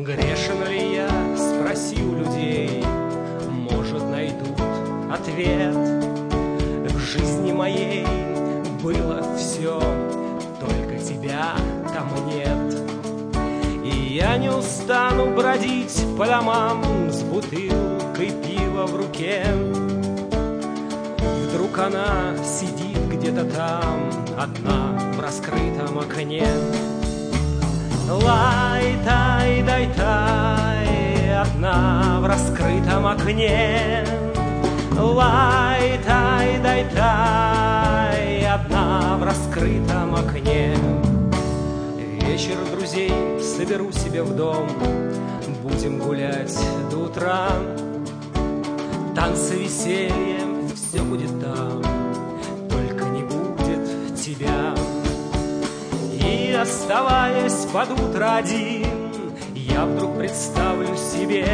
Грешен ли я, спроси у людей, может, найдут ответ. В жизни моей было все, только тебя там нет. И я не устану бродить по домам с бутылкой пива в руке. Вдруг она сидит где-то там, одна в раскрытом окне. Лай-тай-дай-тай, одна в раскрытом окне. Лай-тай-дай-тай, одна в раскрытом окне. Вечер друзей соберу себе в дом, будем гулять до утра. Танцы, веселье, все будет там, только не будет тебя. И оставаясь под утро один, я вдруг представлю себе,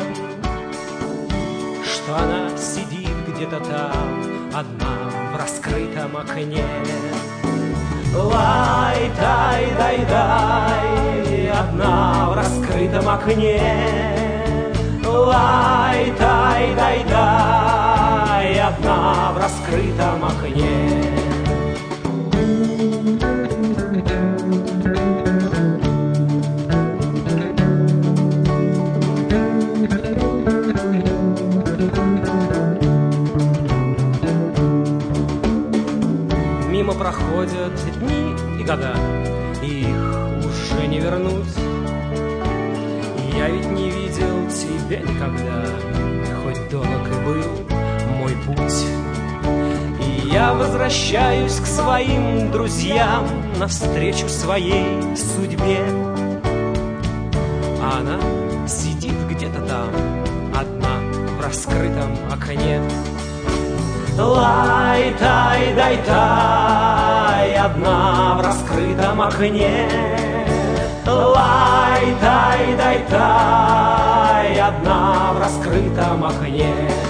что она сидит где-то там, одна в раскрытом окне. Лай-тай-дай-дай, одна в раскрытом окне. Лай-тай-дай-дай, одна в раскрытом окне. Мимо проходят дни и года, их уже не вернуть. Я ведь не видел тебя никогда, хоть долг и был мой путь. И я возвращаюсь к своим друзьям, навстречу своей судьбе. А она сидит где-то там, одна в раскрытом окне. Лай-тай-дай-тай, одна в раскрытом окне. Лай-тай-дай-тай, одна в раскрытом окне.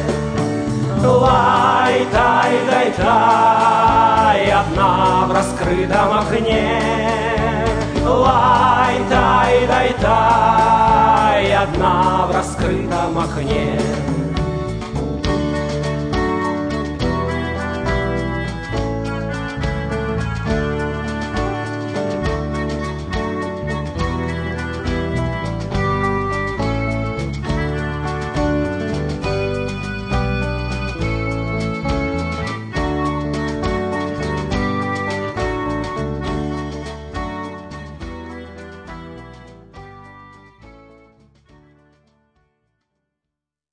Лай-тай-дай-тай, одна в раскрытом окне. Лай-тай-дай-тай, одна в раскрытом окне.